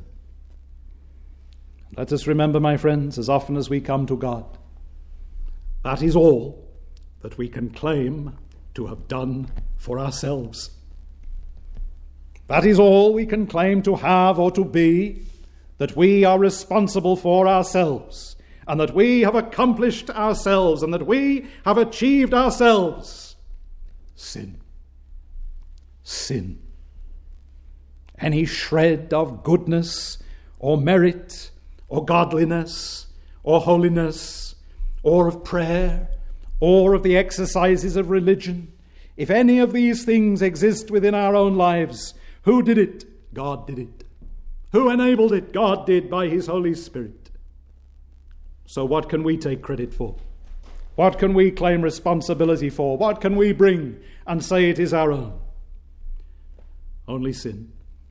Let us remember, my friends, as often as we come to God, that is all that we can claim to have done for ourselves. That is all we can claim to have or to be, that we are responsible for ourselves, and that we have accomplished ourselves, and that we have achieved ourselves. Sin. Sin. Any shred of goodness or merit or godliness or holiness or of prayer or of the exercises of religion, if any of these things exist within our own lives, who did it? God did it. Who enabled it? God did by his Holy Spirit. So what can we take credit for? What can we claim responsibility for? What can we bring and say it is our own? Only sin.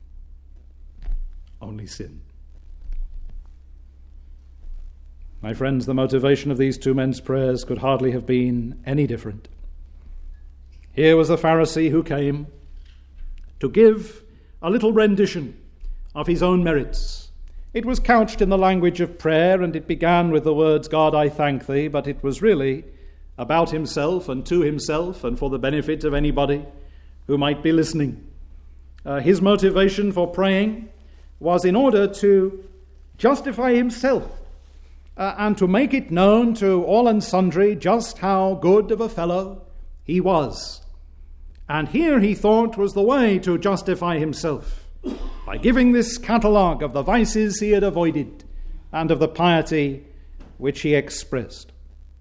Only sin. My friends, the motivation of these two men's prayers could hardly have been any different. Here was the Pharisee who came to give a little rendition of his own merits. It was couched in the language of prayer, and it began with the words, God, I thank thee, but it was really about himself and to himself and for the benefit of anybody who might be listening. Uh, his motivation for praying was in order to justify himself uh, and to make it known to all and sundry just how good of a fellow he was. And here, he thought, was the way to justify himself, by giving this catalogue of the vices he had avoided and of the piety which he expressed.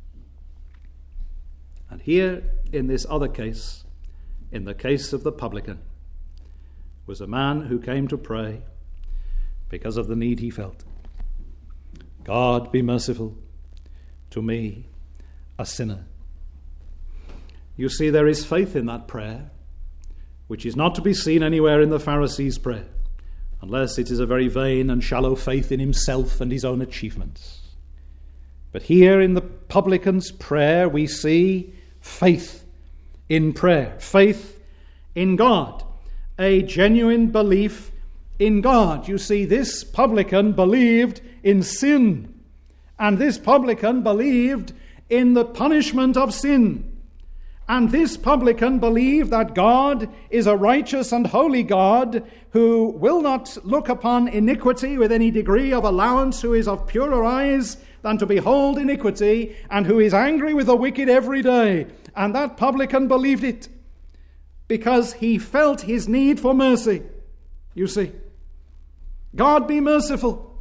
And here, in this other case, in the case of the publican, was a man who came to pray because of the need he felt. God, be merciful to me, a sinner. You see, there is faith in that prayer, which is not to be seen anywhere in the Pharisee's prayer, unless it is a very vain and shallow faith in himself and his own achievements. But here in the publican's prayer, we see faith in prayer, faith in God, a genuine belief in God. You see, this publican believed in sin, and this publican believed in the punishment of sin. And this publican believed that God is a righteous and holy God who will not look upon iniquity with any degree of allowance, who is of purer eyes than to behold iniquity, and who is angry with the wicked every day. And that publican believed it because he felt his need for mercy. You see, God be merciful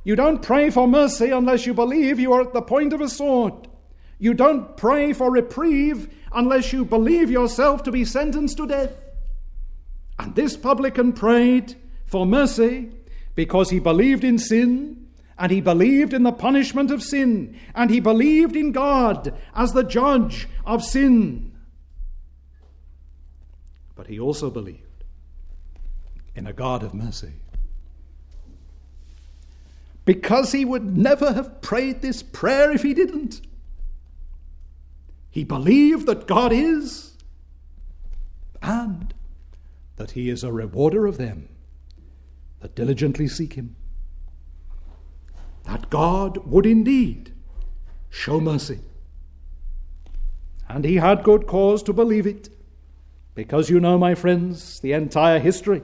You don't pray for mercy unless you believe you are at the point of a sword. You don't pray for reprieve unless you believe yourself to be sentenced to death. And this publican prayed for mercy because he believed in sin, and he believed in the punishment of sin, and he believed in God as the judge of sin. But he also believed in a God of mercy. Because he would never have prayed this prayer if he didn't. He believed that God is, and that he is a rewarder of them that diligently seek him. That God would indeed show mercy. And he had good cause to believe it, because you know, my friends, the entire history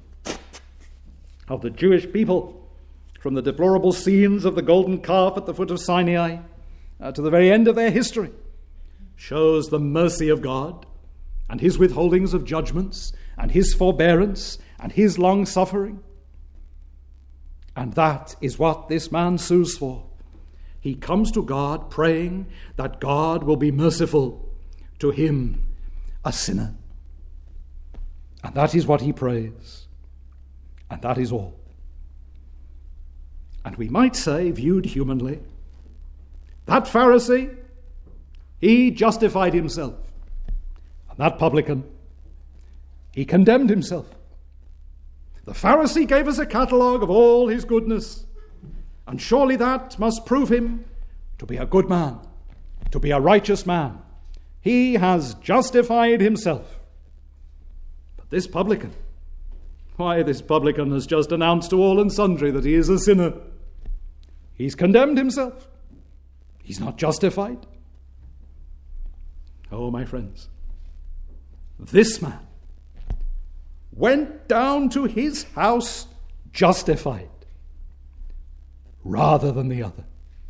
of the Jewish people, from the deplorable scenes of the golden calf at the foot of Sinai uh, to the very end of their history, shows the mercy of God and his withholdings of judgments and his forbearance and his long-suffering. And that is what this man sues for. He comes to God praying that God will be merciful to him, a sinner. And that is what he prays. And that is all. And we might say, viewed humanly, that Pharisee, he justified himself. And that publican, he condemned himself. The Pharisee gave us a catalogue of all his goodness, and surely that must prove him to be a good man, to be a righteous man. He has justified himself. But this publican, why, this publican has just announced to all and sundry that he is a sinner. He's condemned himself. He's not justified. Oh, my friends, this man went down to his house justified rather than the other.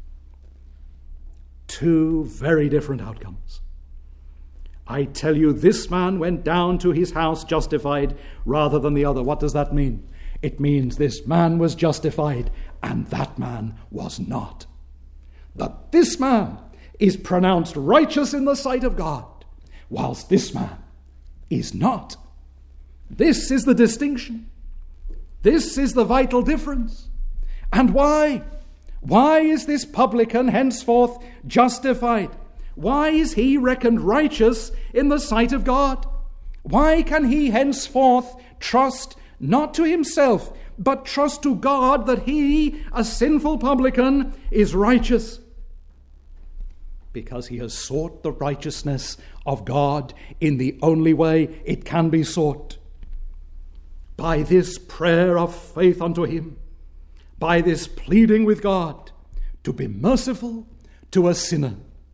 Two very different outcomes. I tell you, this man went down to his house justified rather than the other. What does that mean? It means this man was justified and that man was not. That this man is pronounced righteous in the sight of God, whilst this man is not. This is the distinction. This is the vital difference. And why? Why is this publican henceforth justified? Why is he reckoned righteous in the sight of God? Why can he henceforth trust not to himself, but trust to God that he, a sinful publican, is righteous? Because he has sought the righteousness of God in the only way it can be sought. By this prayer of faith unto him, by this pleading with God to be merciful to a sinner.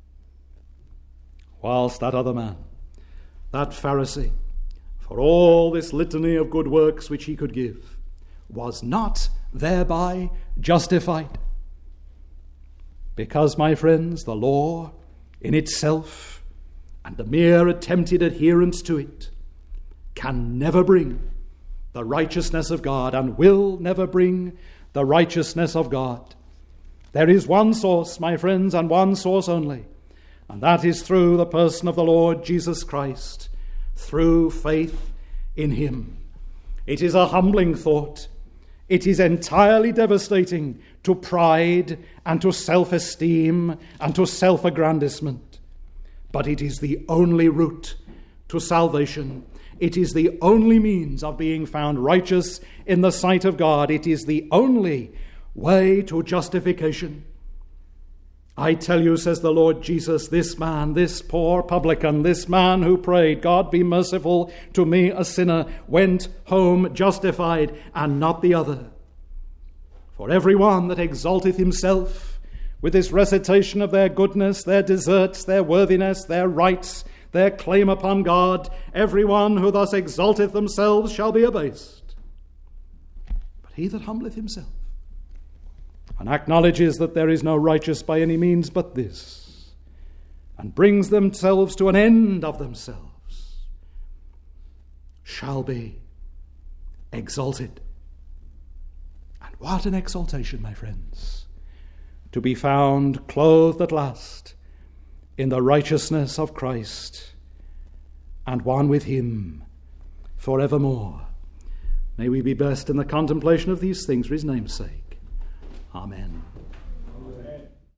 Whilst that other man, that Pharisee, for all this litany of good works which he could give, was not thereby justified. Because, my friends, the law in itself and the mere attempted adherence to it can never bring the righteousness of God, and will never bring the righteousness of God. There is one source, my friends, and one source only, and that is through the person of the Lord Jesus Christ, through faith in him. It is a humbling thought. It is entirely devastating to pride and to self-esteem and to self-aggrandizement. But it is the only route to salvation. It is the only means of being found righteous in the sight of God. It is the only way to justification. I tell you, says the Lord Jesus, this man, this poor publican, this man who prayed, God be merciful to me, a sinner, went home justified, and not the other. For every one that exalteth himself with this recitation of their goodness, their deserts, their worthiness, their rights, their claim upon God, every one who thus exalteth themselves shall be abased. But he that humbleth himself and acknowledges that there is no righteous by any means but this, and brings themselves to an end of themselves, shall be exalted and What an exaltation, my friends, to be found clothed at last in the righteousness of Christ and one with him forevermore. May we be blessed in the contemplation of these things for his name's sake. Amen. Amen.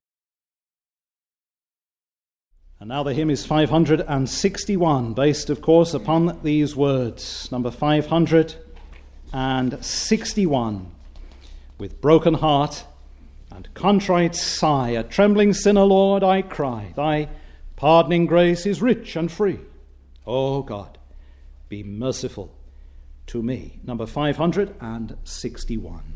And now the hymn is five hundred sixty-one, based, of course, upon these words. Number five hundred sixty-one. With broken heart and contrite sigh, a trembling sinner, Lord, I cry. Thy pardoning grace is rich and free. O God, be merciful to me. Number five hundred sixty-one.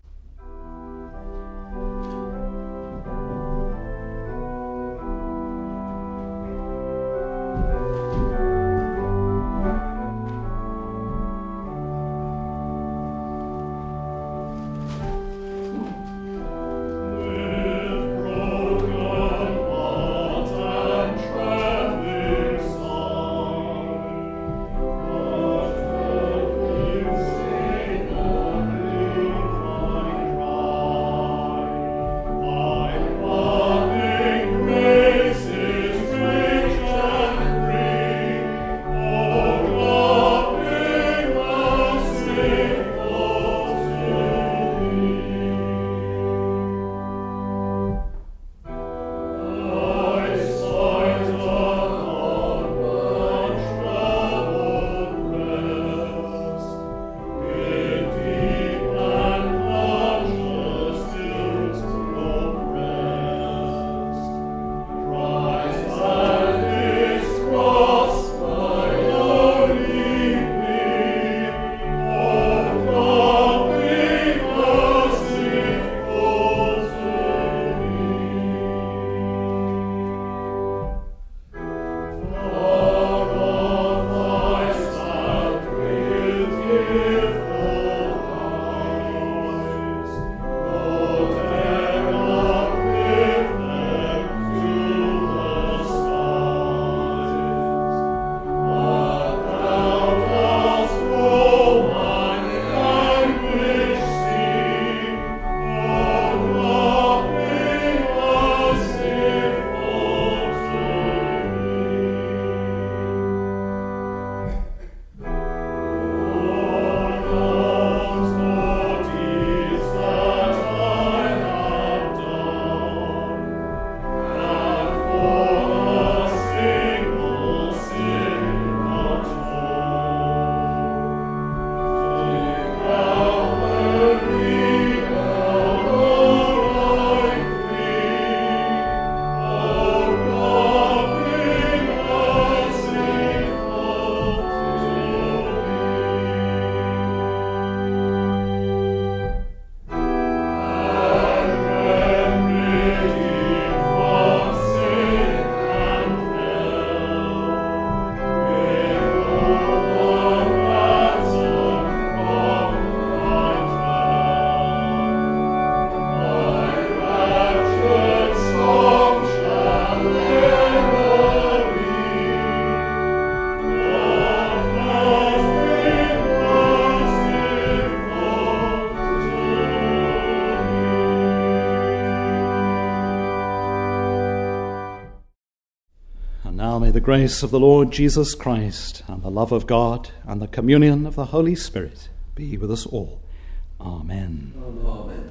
May the grace of the Lord Jesus Christ and the love of God and the communion of the Holy Spirit be with us all. Amen. Amen.